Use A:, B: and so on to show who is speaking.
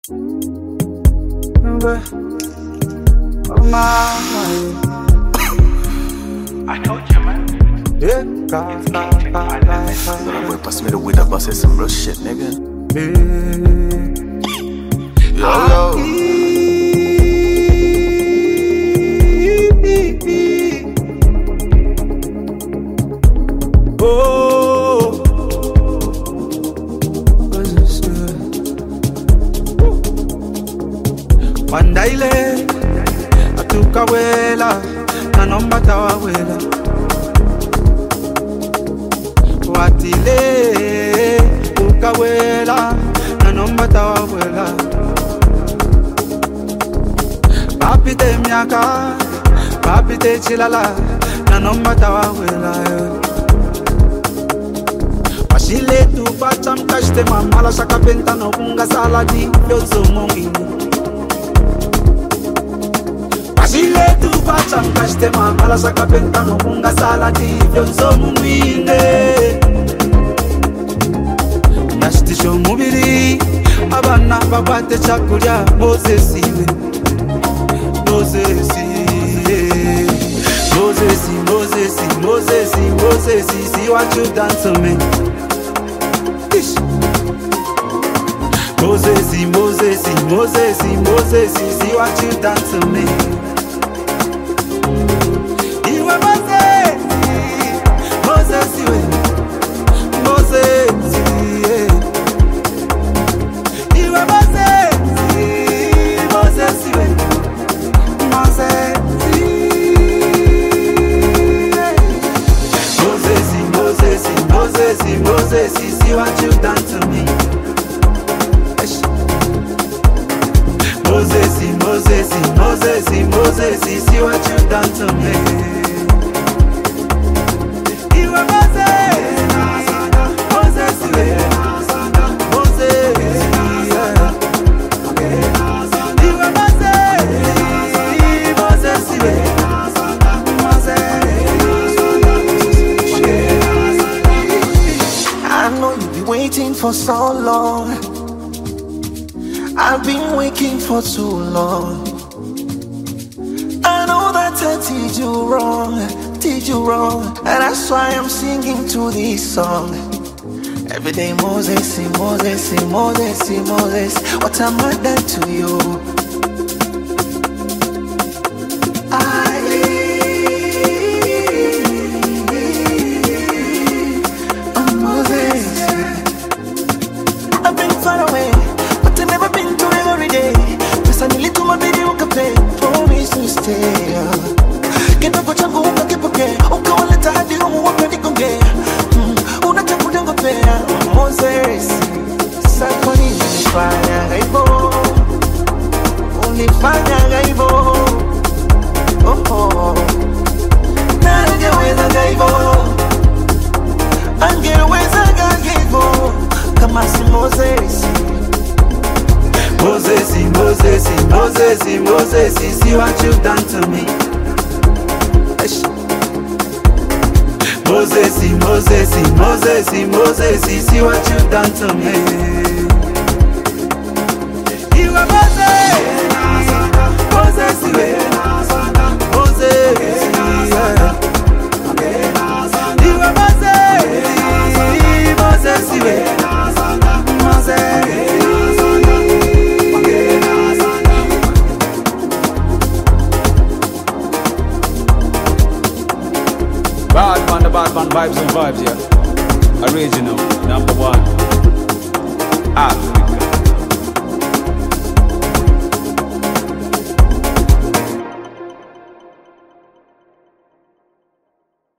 A: I told you, man.
B: Yeah,
C: boy, pass me the weed up, I say some real shit, nigga. Yo.
B: Oh, Wandaile atukawela na nomba tawawela watile ukawela na nomba tawawela papite miaka papite chilala na nomba tawawela Ashile tu pacham kashte mamala shakapenta no kunga saladi yozomongi Ashile tu pacham kashte mamala shakapenta no kunga saladi yozomongi Nashti sho mubiri abana babate chakurya Moses see what you done to me. Moses, see what you done to me. You were Moses, yeah. You were Moses, Moses, see what you done to me. Moses, see what you done to me. You were Moses, yeah. You were Moses,
D: I know you've been waiting for so long. I've been waiting for too long. I know that I did you wrong, and that's why I'm singing to this song. Every day Moses, what am I done to you? I've been far away, but I've never been to him every day. Just a little my baby won't play. Promise to stay. Kendo kocha nguka kipoke. Ukawaleta hadi humu wapeni konge. Unatafuta ngopea. Moses, sako nilifanya gaibo. Ulifanya gaibo. Oh. Na ningeweza gaibo. Angeweza gaibo. Kama si Moses, see what you done to me. Moses, see what you done to me. You are Moses, yeah. You are Moses, yeah.
E: Bad man vibes and vibes, yeah. Original.